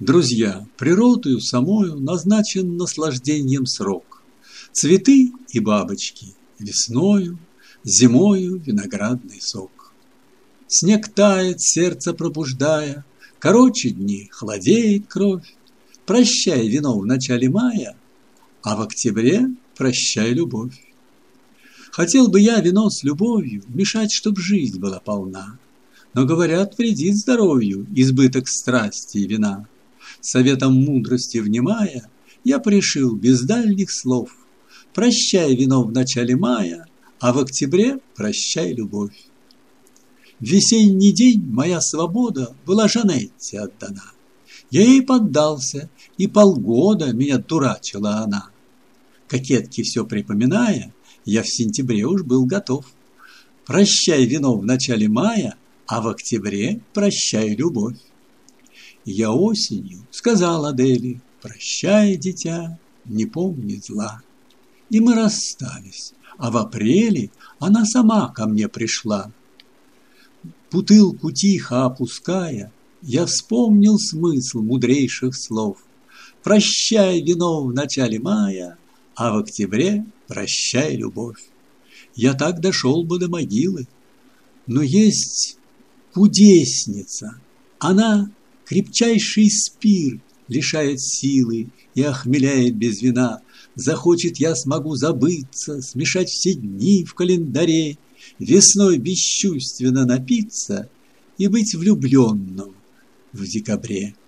Друзья, природою самою назначен наслаждением срок. Цветы и бабочки весною, зимою виноградный сок. Снег тает, сердце пробуждая, короче дни, холодеет кровь. Прощай вино в начале мая, а в октябре прощай любовь. Хотел бы я вино с любовью мешать, чтоб жизнь была полна, но, говорят, вредит здоровью избыток страсти и вина. Советом мудрости внимая, я порешил без дальних слов: прощай вино в начале мая, а в октябре прощай любовь. В весенний день моя свобода была Жанетте отдана. Я ей поддался, и полгода меня дурачила она. Кокетке все припоминая, я в сентябре уж был готов. Прощай вино в начале мая, а в октябре прощай любовь. Я осенью сказал Адели: прощай, дитя, не помни зла. И мы расстались, а в апреле она сама ко мне пришла. Бутылку тихо опуская, я вспомнил смысл мудрейших слов: прощай вино в начале мая, а в октябре прощай любовь. Я так дошел бы до могилы, но есть кудесница. Она крепчайший спирт лишает силы и охмеляет без вина. Захочет, я смогу забыться, смешать все дни в календаре, весной бесчувственно напиться и быть влюбленным в декабре.